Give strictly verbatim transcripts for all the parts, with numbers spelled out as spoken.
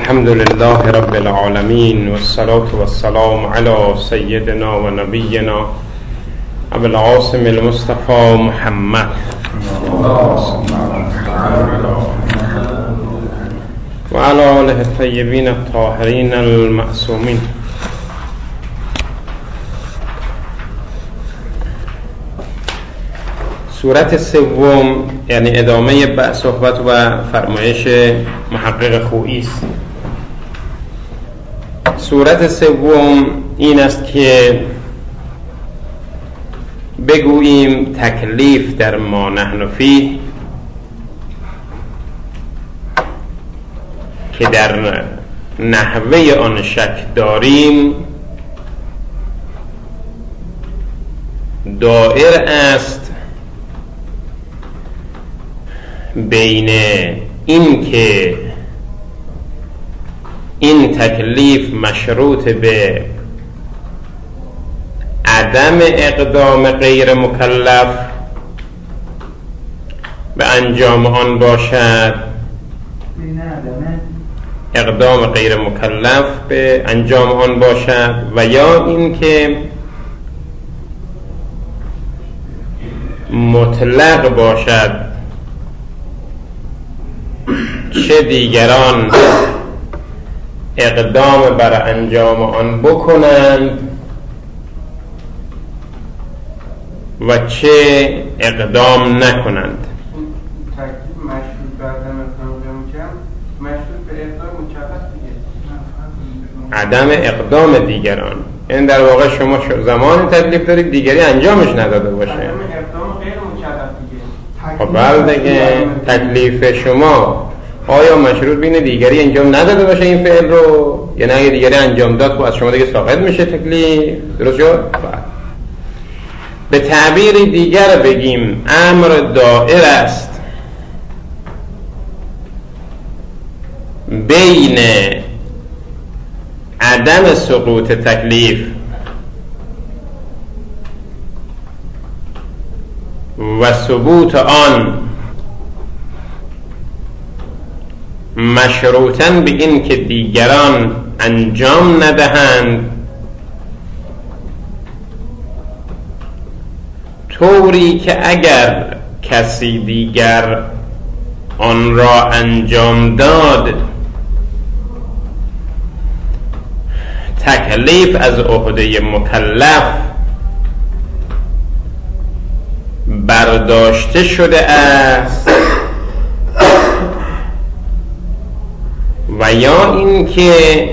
الحمد لله رب العالمين والصلاة والسلام على سيدنا ونبينا أبي العاصم المصطفى محمد وعلى آله الطيبين الطاهرين المعصومين. صورت سوم یعنی ادامه صحبت و فرمایش محقق خویی است. صورت سوم این است که بگوییم تکلیف در ما نحن فیه که در نحوه آن شک داریم دائر است بین این که این تکلیف مشروط به عدم اقدام غیر مکلف به انجام آن باشد، اقدام غیر مکلف به انجام آن باشد، و یا این که مطلق باشد، چه دیگران اقدام بر انجام آن بکنند و چه اقدام نکنند. تکلیف مشروط به عدم اقدام میکنم، مشروط به اقدام مکلف دیگه، عدم اقدام دیگران. این در واقع شما زمان تکلیف دارید دیگری انجامش نداده باشه. عدم اقدام غیر مکلف دیگه. خب بله دیگه، تکلیف شما آیا مشروط بین دیگری انجام نداده باشه این فعل رو، یا نه اگه دیگری انجام داد خب از شما دیگه ساقط میشه تکلیف؟ درست شد؟ بله. به تعبیری دیگر بگیم امر دائر است بین عدم سقوط تکلیف و ثبوت آن مشروطاً به این که دیگران انجام ندهند، طوری که اگر کسی دیگر آن را انجام داد تکلیف از عهده مکلف برداشته شده است، و یا این که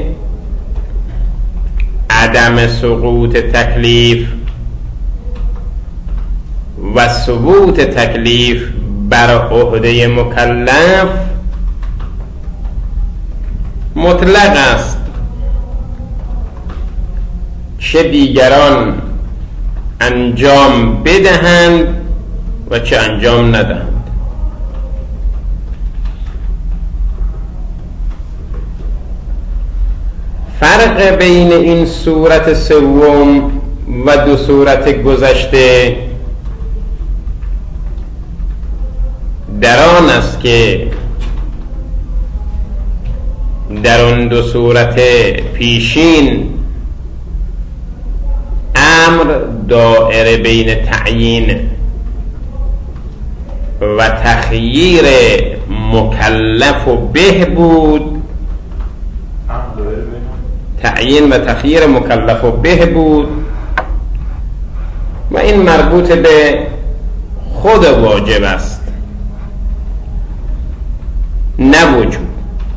عدم سقوط تکلیف و ثبوت تکلیف بر عهده مکلف مطلق است، چه دیگران انجام بدهند و چه انجام ندهند. فرق بین این صورت سوم و دو صورت گذشته در آن است که در آن دو صورت پیشین امر دائره بین تعیین و تخییر مکلف و به بود، تعیین و تخییر مکلف و به بود، و این مربوط به خود واجب است نه وجوب.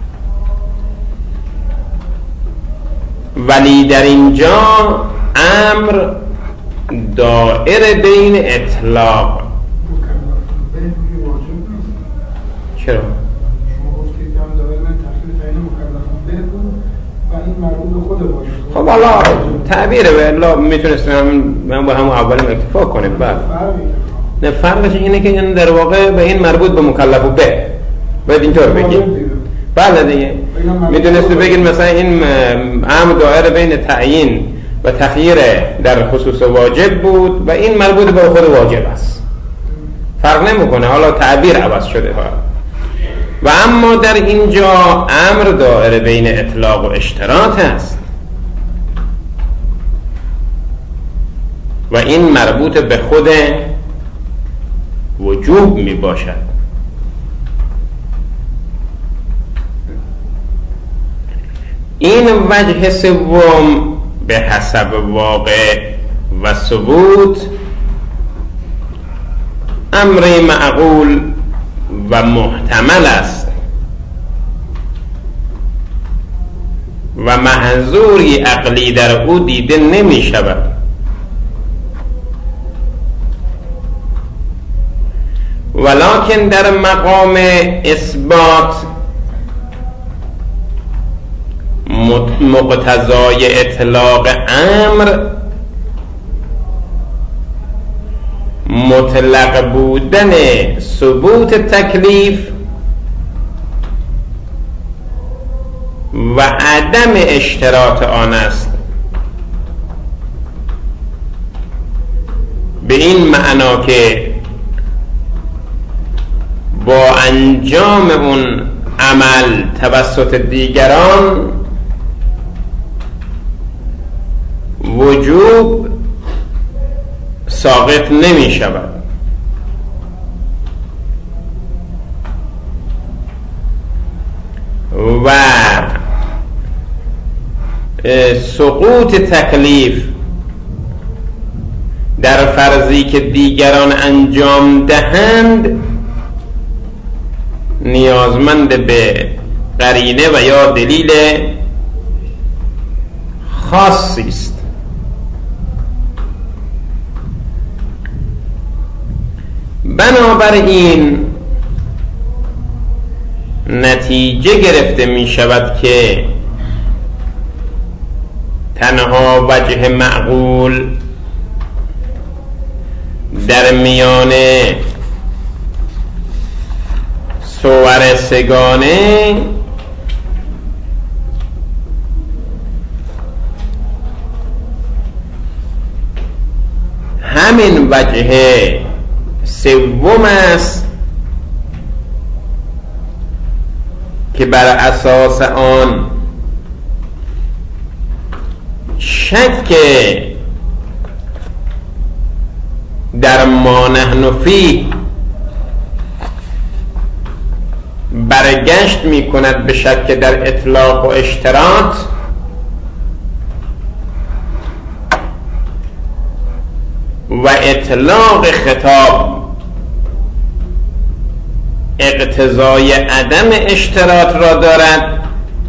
ولی در اینجا امر دائره بین اطلاق. چرا؟ خب حالا تعبیره به الله میتونستم من با همون اولیم اکتفا کنیم. بله نه، فرقش اینه که این در واقع به این مربوط به مکلف و به باید اینطور بگیم. بله دیگه، میتونستی بگین مثلا این امر دائره بین تعیین و تخییر در خصوص واجب بود و این مربوط به خود واجب است، فرق نمیکنه، حالا تعبیر عوض شده. و اما در اینجا امر دائره بین اطلاق و اشتراط است و این مربوط به خود وجوب می باشد. این وجه سوم به حسب واقع و ثبوت امر معقول و محتمل است و محظوری عقلی در او دیده نمی شود، ولکن در مقام اثبات مقتضای اطلاق امر مطلق بودن ثبوت تکلیف و عدم اشتراط آن است. به این معنا که با انجام اون عمل توسط دیگران وجوب ساقط نمی شود و سقوط تکلیف در فرضی که دیگران انجام دهند نیازمند به قرینه و یا دلیل خاصی است. بنابراین نتیجه گرفته می شود که تنها وجه معقول در میان صور سگانه همین وجه سوم است که بر اساس آن شک در ما نحن فیه برگشت می کند به شک در اطلاق و اشتراط و اطلاق خطاب اقتضای عدم اشتراط را دارد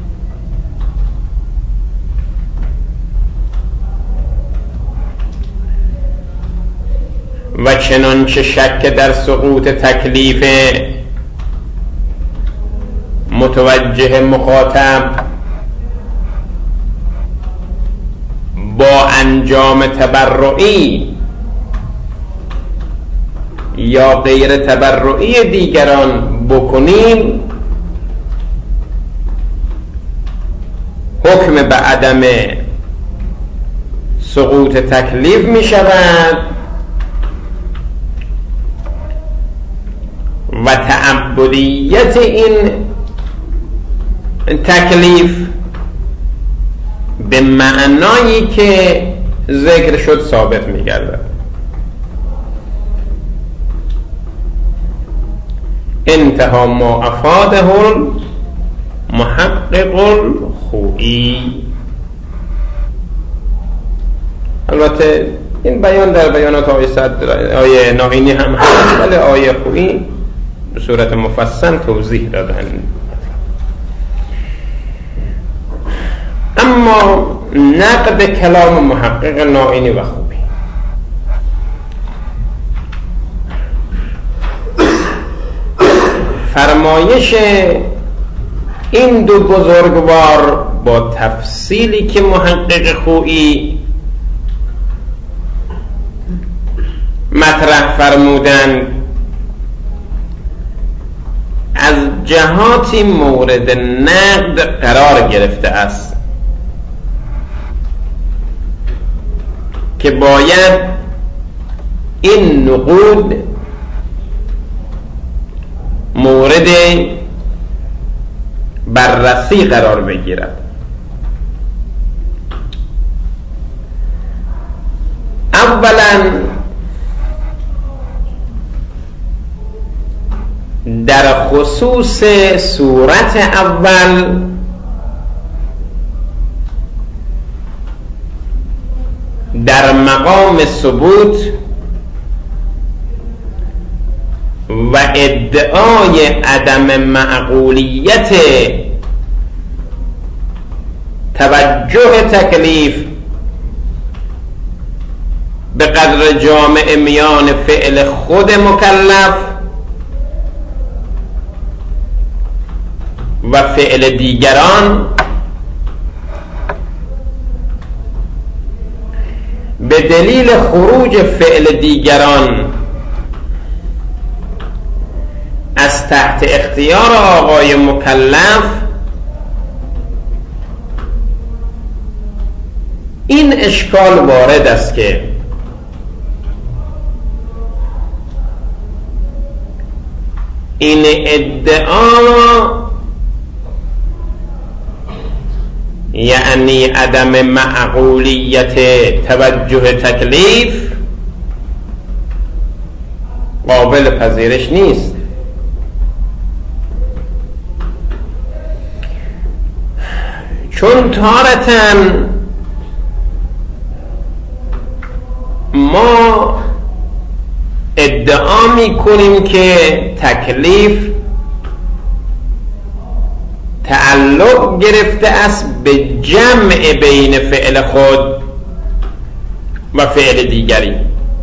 و چنانچه شک در سقوط تکلیف متوجه مخاطب با انجام تبرعی یا غیر تبرعی دیگران بکنیم حکم به عدم سقوط تکلیف می شود و تعبدیت این تکلیف به معنایی که ذکر شد ثابت می گردد. انتها ما افاده المحقق الخوئی. البته این بیان در بیانات آیه صدر آیه ناینی هم هست، ولی آیه خوئی به صورت مفصل توضیح دادن. اما نقد کلام محقق ناینی و خوبی فرمایش این دو بزرگوار با تفصیلی که محقق خویی مطرح فرمودند از جهاتی مورد نقد قرار گرفته است که باید این نقود مورد بررسی قرار بگیرد. اولا در خصوص صورت اول در مقام ثبوت و ادعای عدم معقولیت توجه تکلیف به قدر جامع میان فعل خود مکلف و فعل دیگران به دلیل خروج فعل دیگران از تحت اختیار آقای مکلف این اشکال وارد است که این ادعا یعنی عدم معقولیت توجه تکلیف قابل پذیرش نیست، چون تارتاً ما ادعا می کنیم که تکلیف تعلق گرفته است به جمع بین فعل خود و فعل دیگری،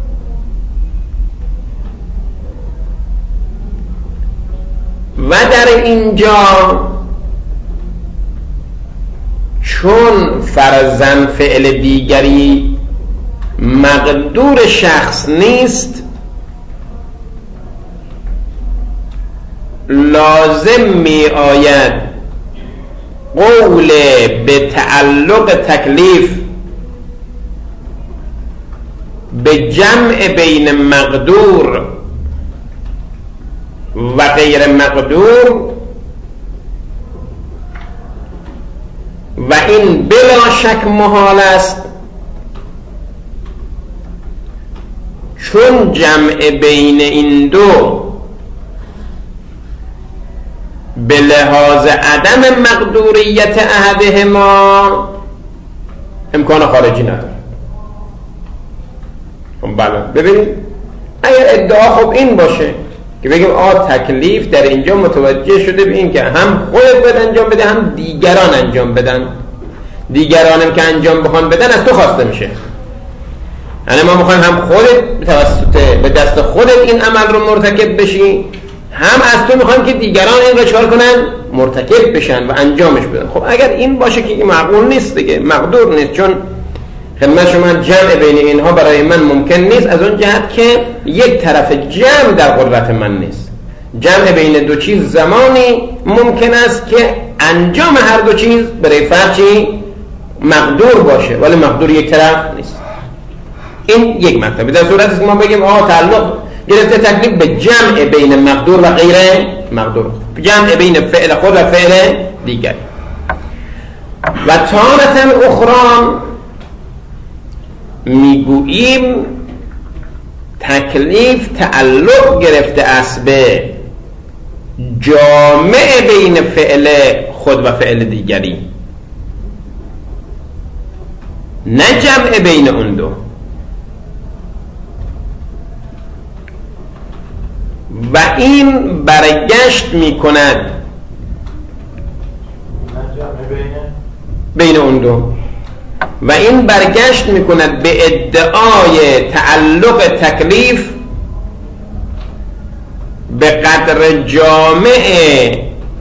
و در اینجا چون فرضاً فعل دیگری مقدور شخص نیست، لازم می آید قول به تعلق تکلیف به جمع بین مقدور و غیر مقدور و این بلا شک محال است، چون جمع بین این دو به لحاظ عدم مقدوریت احدهما امکان خارجی نداره. بله ببینید اگر ادعا خب این باشه که بگیم آ تکلیف در اینجا متوجه شده به این که هم خودت باید انجام بده هم دیگران انجام بدن، دیگرانم که انجام بخوان بدن از تو خواسته میشه، یعنی ما میخوایم هم خودت توسط به دست خودت این عمل رو مرتکب بشی، هم از تو میخوایم که دیگران این رو چکار کنن مرتکب بشن و انجامش بدن. خب اگر این باشه که معقول نیست دیگه، مقدور نیست، چون خدمت شما جمع بین اینها برای من ممکن نیست، از اون جهت که یک طرف جمع در قدرت من نیست. جمع بین دو چیز زمانی ممکن است که انجام هر دو چیز برای فرچی مقدور باشه، ولی مقدور یک طرف نیست. این یک مطلب. در صورتی که ما بگیم آه تعلق گرفته تکلیف به جمع بین مقدور و غیر مقدور، جمع بین فعل خود و فعل دیگر. و تارة اخرى میگوییم تکلیف تعلق گرفته است به جامع بین فعل خود و فعل دیگری، نه جمع بین اون دو. و این برگشت می کند بین اون دو و این برگشت می کند به ادعای تعلق تکلیف به قدر جامع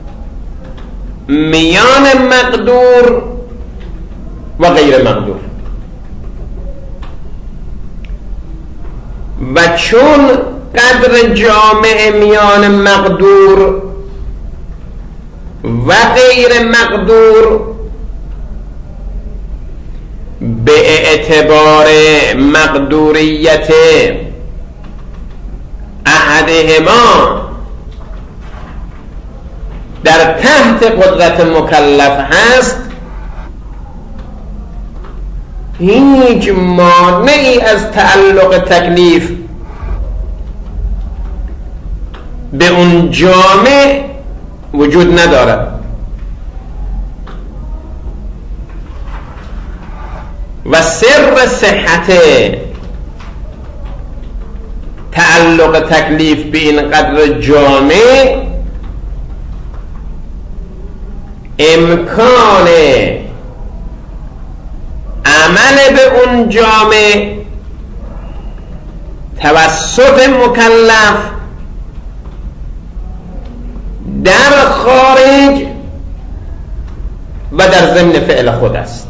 میان مقدور و غیر مقدور. و چون قدر جامع میان مقدور و غیر مقدور به اعتبار مقدوریت احدهما در تحت قدرت مکلف هست، هیچ مانعی از تعلق تکلیف به اون جامع وجود ندارد و سر صحت تعلق تکلیف به این قدر جامع امکان عمل به اون جامع توسط مکلف در خارج و در ضمن فعل خود است.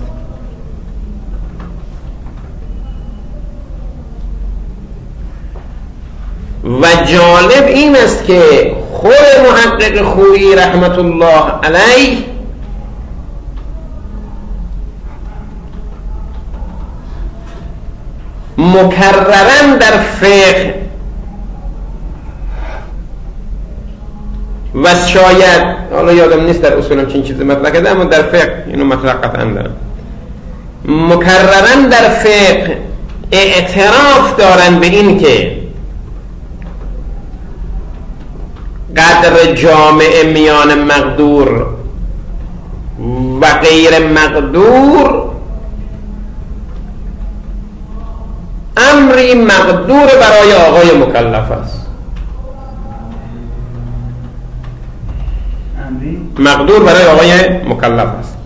و جالب این است که خود محقق خویی رحمت الله علیه مکررن در فقه و شاید حالا یادم نیست در اصولم چین چیزی مطرح کرده، اما در فقه اینو مطرح قطعا دارم، مکررن در فقه اعتراف دارن به این که قدر جامع میان مقدور و غیر مقدور امری مقدور برای آقای مکلف است. مقدور برای آقای مکلف است.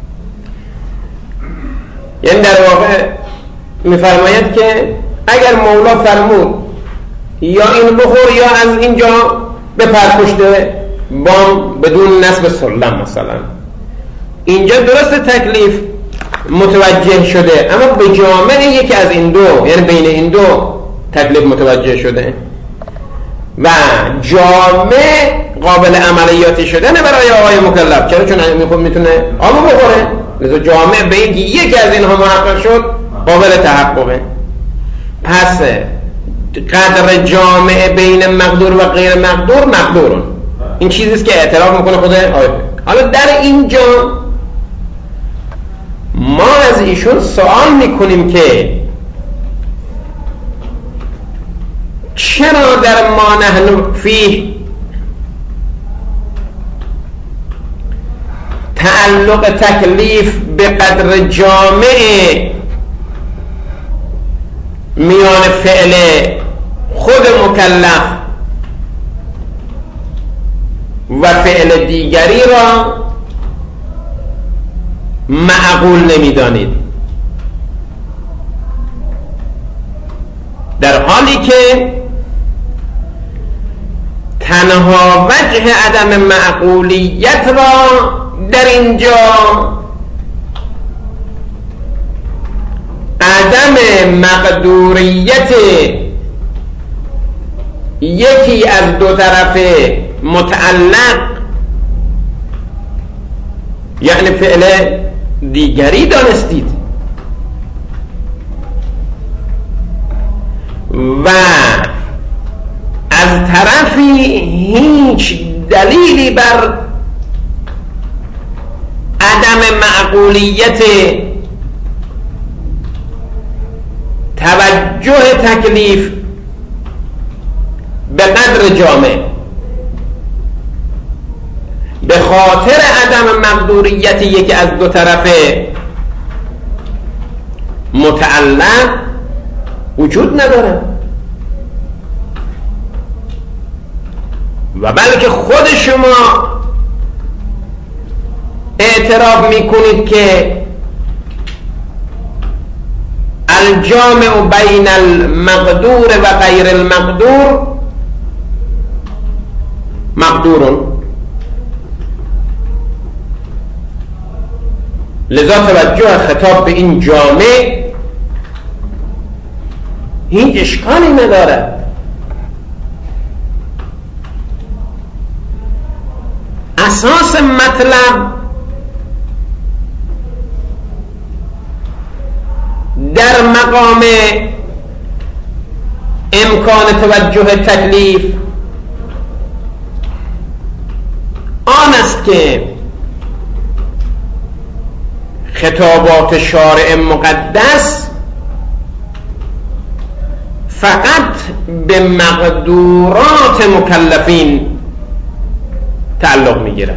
یعنی در واقع میفرماید که اگر مولا فرمود یا این بخور یا از اینجا به پرپشت بام بدون نصب سلم مثلا، اینجا درست تکلیف متوجه شده اما به جامع یکی از این دو، یعنی بین این دو تکلیف متوجه شده و جامع قابل عملیاتی شدن برای آقای مکلف. چرا؟ چون میتونه آب بخوره، لذا جامع به این که یکی از اینها محقق شد قابل تحققه. پس قدر جامع بین مقدور و غیر مقدور مقدورون، این چیزیست که اعتراف میکنه خود آیه. حالا در اینجا ما از ایشون سوال میکنیم که چرا در ما نحن فیه تعلق تکلیف به قدر جامع میان فعل خود مکلف و فعل دیگری را معقول نمیدانید، در حالی که تنها وجه عدم معقولیت را در اینجا عدم مقدوریت یکی از دو طرف متعلق یعنی فعل دیگری دانستید و از طرفی هیچ دلیلی بر عدم معقولیت توجه تکلیف به قدر جامع به خاطر عدم مقدوریت یکی از دو طرف متعلق وجود نداره و بلکه خود شما اعتراف میکنید که الجامع بین المقدور و غیر المقدور مقدورون، لذا توجه خطاب به این جامع هیچ اشکالی ندارد. اساس مطلب در مقام امکان توجه تکلیف آن است هست که خطابات شارع مقدس فقط به مقدورات مکلفین تعلق میگیرد.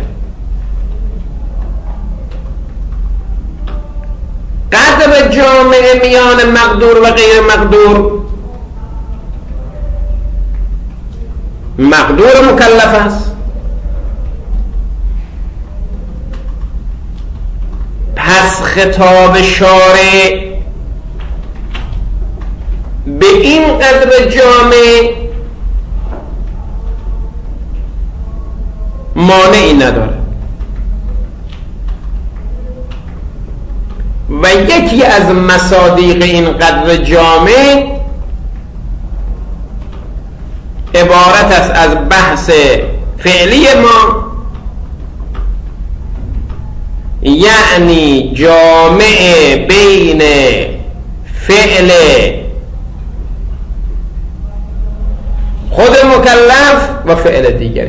قدر جامعه میان مقدور و غیر مقدور مقدور مکلف است، پس خطاب شارع به این قدر جامعه مانعی نداره. و یکی از مصادیق این قدر جامع عبارت است از بحث فعلی ما، یعنی جامع بین فعل خود مکلف و فعل دیگری.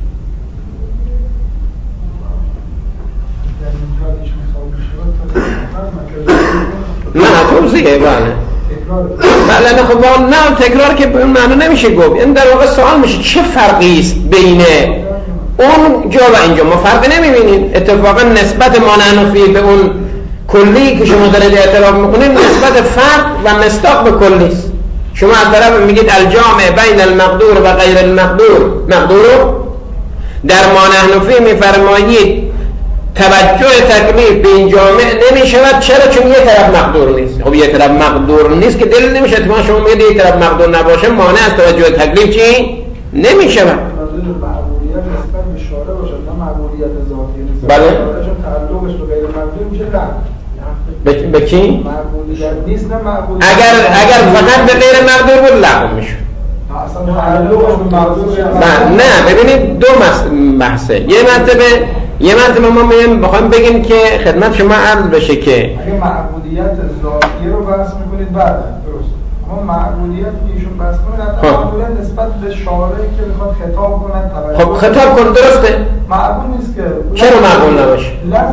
نه توضیحه بله بله نه خب نه تکرار که به اون معنی نمیشه گفت. این در واقع سوال میشه چه فرقی است بین اون جا و اینجا؟ ما فرقی نمیبینیم. اتفاقا نسبت ما نحنفی به اون کلی که شما دارید اعتراف میکنید نسبت فرق و مصداق به کلی است. شما از طرف میگید الجامع بین المقدور و غیر المقدور مقدور، در ما نحنفی میفرمایید توجه تکلیف به این جامع نمی شود. چرا؟ چون یه طرف مقدور نیست. خب یه طرف مقدور نیست که دل نمیشه. اتفاقا شما میگید یه طرف مقدور نباشه مانع از توجه تکلیف چی؟ نمی شود. معقولیت نسبت به شارع باشد نه معقولیت ذاتی نیست. بله. چون تعلقش به غیر مقدور میشه نه. به به کی؟ معقولیت نیست نه معقولیت. اگر اگر فقط به غیر مقدور بود لغو میشه. اصلا تعلقش به مقدور نه نه ببینید دو بحثه. یه مرتبه یه مرتبه ما میگیم بخوایم بگیم که خدمت شما عرض بشه که اگه معقولیت ذاتی رو بحث میکنید بعد درست. اما معقولیت که ایشون بحث کنید معقولیت نسبت به شارع که میخواد خطاب کنه توجه. خب خطاب کن درسته؟ معقول نیست که. چرا معقول نباشه؟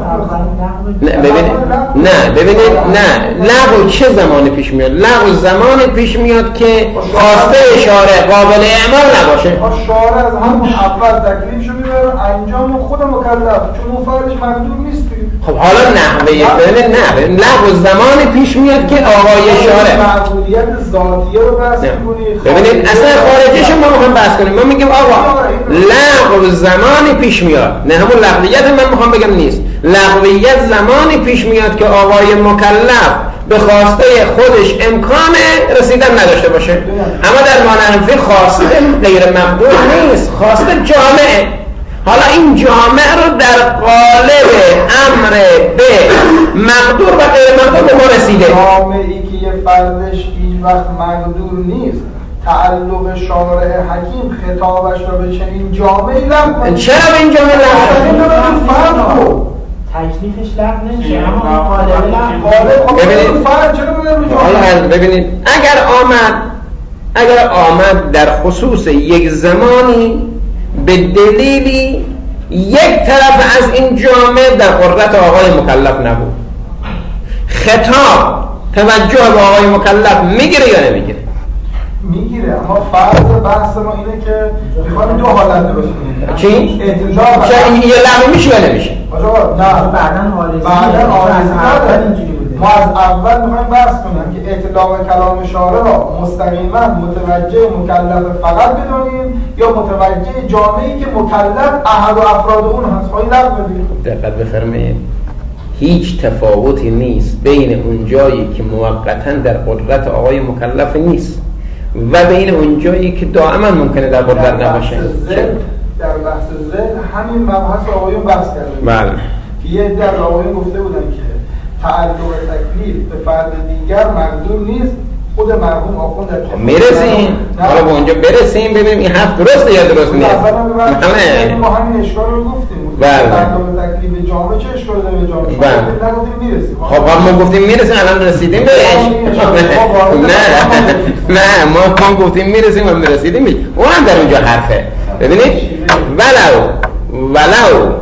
نه ببینید نه ببینید نه لغو چه زمانی پیش میاد؟ لغو زمانی پیش میاد که خواسته شارع قابل اعمال نباشه. شارع از همون اول تکلیفشو میبره انجام خود مکلف چون اون فرضش مقدور نیست. خب حالا نحوه ببینید نه لغو زمانی پیش میاد که آقای شارع معقولیت ذاتیه رو بحث می‌کنید. ببینید اصلا خارجیش ما میخوایم بحث کنیم. ما میگیم آقا لغو زمانی پیش میاد، نه همون لغویت من میخوام بگم نیست. لغویت زمانی پیش میاد که آقای مکلف به خواسته خودش امکان رسیدن نداشته باشه. اما در مانحنفی خواسته غیر مقدور نیست، خواسته جامعه. حالا این جامعه رو در قالب امر به مقدور و غیر مقدور به ما رسیده. جامعه‌ای که یه فردش هیچ وقت مقدور نیست تعلق شارع حکیم خطابش رو به چنین جامعه‌ای لغو. چرا به این جامعه لغو؟ تکلیفش لغو نمیشه اما قالب لغو. ببینید فرق چرا حالا ببینید اگر آمد اگر آمد در خصوص یک زمانی به دلیلی یک طرف از این جامعه در قدرت آقای مکلف نبود، خطاب توجه به آقای مکلف میگیره یا نمیگیره؟ میگیره. اما فرض بحث ما اینه که میخوایم دو حالت درست کنیم. چی؟ اعتدال چه یه لغو میشه یا نمیشه؟ نه بعداً حالتی بعداً حالتی ما از اول میخوایم بحث کنیم که اطلاق کلام شارع را مستقیما متوجه مکلف فقط بدونیم یا متوجه جامعه‌ای که مکلف احد و افراد اون هست. خواهی لغو بدیم. دقت بفرمایید هیچ تفاوتی نیست بین اون جایی که موقتاً در قدرت آقای مکلف نیست و بین اون جایی که دائما ممکنه در قدرت نباشه. در بحث ذهن همین مبحث آقایون بحث کردن. بله. یه در آقایون گفته بودن که تعلق تکلیف به فرد دیگر مقدور نیست. خود مرحوم آخوند میرسیم حالا به اونجا برسیم ببینیم این حرف درسته یا درست نیست. همه ما همین اشکال رو گفتیم. بله. تعلق تکلیف جامعه چه اشکالی داره به جامعه؟ بله. نگفتیم میرسیم. خب ما گفتیم میرسیم الان رسیدیم بهش. نه نه ما ما گفتیم میرسیم و میرسیدیم. اون هم در اونجا حرفه. ببینید ولو ولو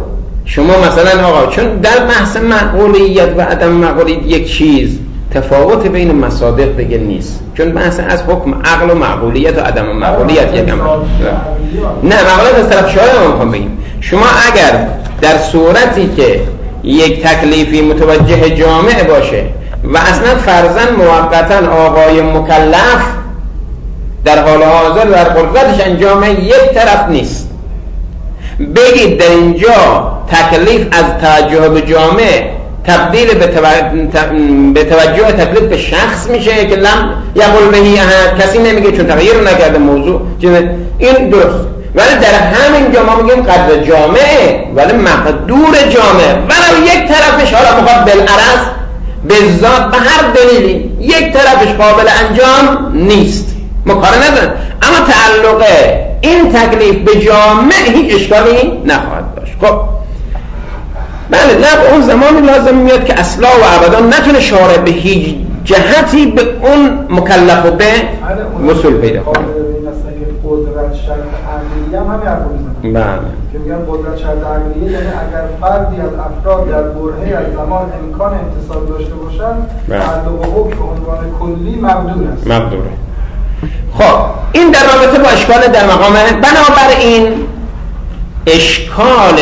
شما مثلا آقا چون در بحث معقولیت و عدم معقولیت یک چیز تفاوت بین مصادیق دیگه نیست، چون بحث از حکم عقل و معقولیت و عدم معقولیت یک هم نه معقولیت از طرف شارع ما میخوام بگیم. شما اگر در صورتی که یک تکلیفی متوجه جامع باشه و اصلا فرضاً موقتاً آقای مکلف در حال حاضر در قدرتش انجام یک طرف نیست، بگید در اینجا تکلیف از توجه به جامع تبدیل به, توجه... به توجه تکلیف به شخص میشه که لم یقل بهی احد، کسی نمیگه چون تغییر نکرده موضوع، این درست. ولی در همین جا ما میگیم قدر جامعه ولی مقدور جامعه، ولی یک طرفش حالا میخواد بالعرض به ذات به هر دلیلی یک طرفش قابل انجام نیست، ما کار نداریم، اما تعلق این تکلیف به جامع هیچ اشکالی نخواهد داشت. خب بله، نه اون زمانی لازم میاد که اصلا و ابدا نتونه شارع به هیچ جهتی به اون مکلف و به وصول پیدا کنه. قدرت شرط عقلیه هم همین حرف رو میزنن. بله. که میگن قدرت شرط عقلیه یعنی اگر فردی از افراد در برهه‌ای از زمان امکان امتصال داشته باشن، تعلق و حکم به عنوان کلی مقدور است. مقدوره. خب این در رابطه با اشکال در مقام، بنابراین اشکال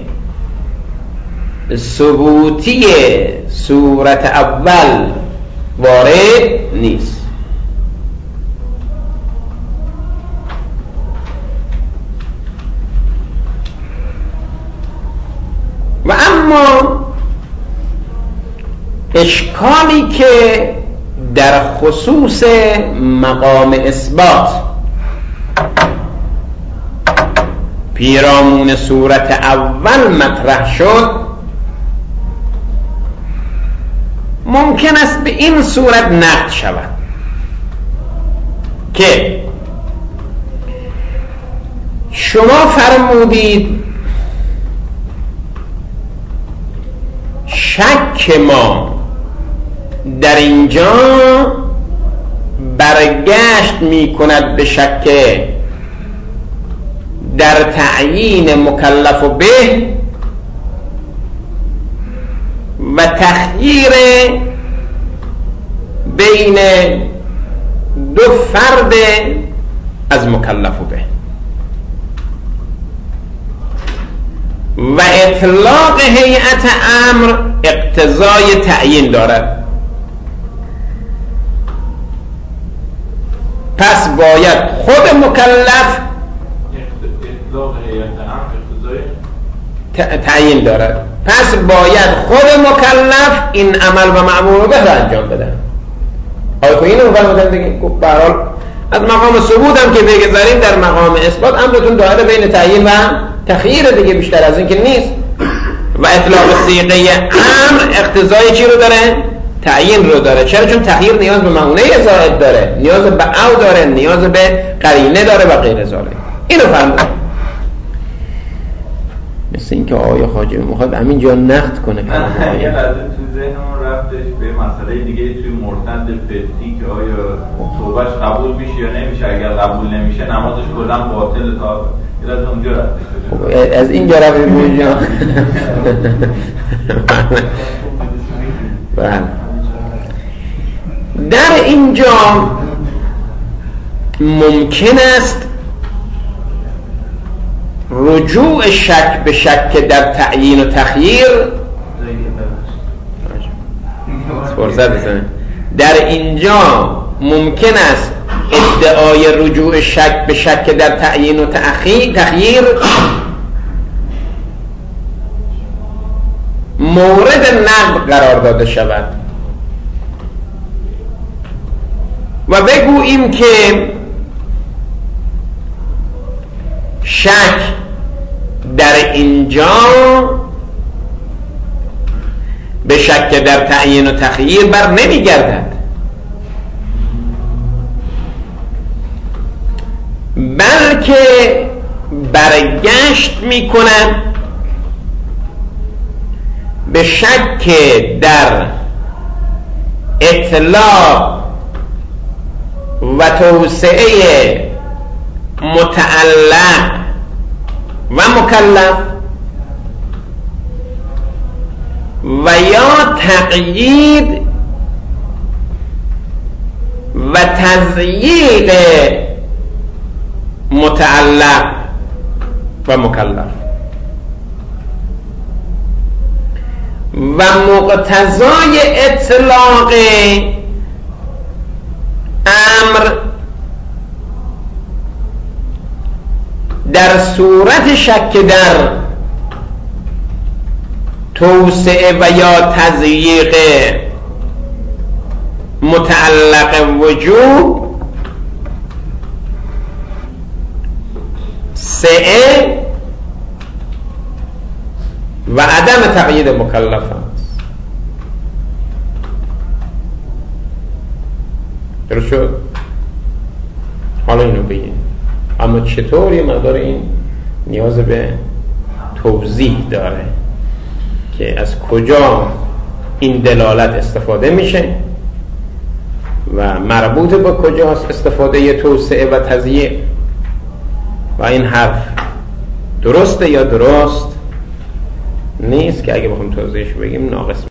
ثبوتی صورت اول وارد نیست. و اما اشکالی که در خصوص مقام اثبات پیرامون صورت اول مطرح شد، ممکن است به این صورت نقد شود که شما فرمودید شک ما در اینجا برگشت می کند به شک در تعیین مکلف و به و تخییر بین دو فرد از مکلف و به و اطلاق هیئت امر اقتضای تعیین دارد. پس باید خود مکلف اطلاق هیئت امر اقتضای تعیین دارد، پس باید خود مکلف این عمل و مأمور به را انجام بده. آیا که اینو فرمودن دیگه به هر حال از مقام ثبوت هم که بگذاریم در مقام اثبات امرتون دائره بین تعیین و تخییر دیگه، بیشتر از این که نیست. و اطلاق صیغه امر اقتضای چی رو داره؟ تعیین رو داره. چرا؟ چون تخییر نیاز به معنی زائد داره، نیاز به او داره، نیاز به قرینه داره و غیر ذالک. اینو فرمودن. مثل این که آقای خواجه میخواد همین جا نقد کنه. یه لحظه تو ذهنمون رفتش به مسئله دیگه توی مرتد فقهی که آیا توبهش قبول میشه یا نمیشه، اگر قبول نمیشه نمازش کلا باطل. تا یه لحظه اونجا رفتش. از اینجا رفتیم اونجا. بله. در اینجا ممکن است رجوع شک به شک در تعیین و تخییر در اینجا ممکن است ادعای رجوع شک به شک در تعیین و تخییر مورد نقد قرار داده شود و بگوییم که شک در اینجا به شک در تعیین و تخییر بر نمی گردد، بلکه برگشت می کند به شک در اطلاق و توسعه متعلق و مکلف و یا تقیید و تضییق متعلق و مکلف و مقتضای اطلاق امر در صورت شک در توسعه و یا تضییق متعلق وجوب سعه و عدم تقیید مکلف است. درست شد؟ حالا اینو بگیم، اما چطور یه مقدار این نیاز به توضیح داره که از کجا این دلالت استفاده میشه و مربوط با کجاست استفاده توسعه و تضییق و این حرف درسته یا درست نیست که اگه بخوام توضیحش بگیم ناقص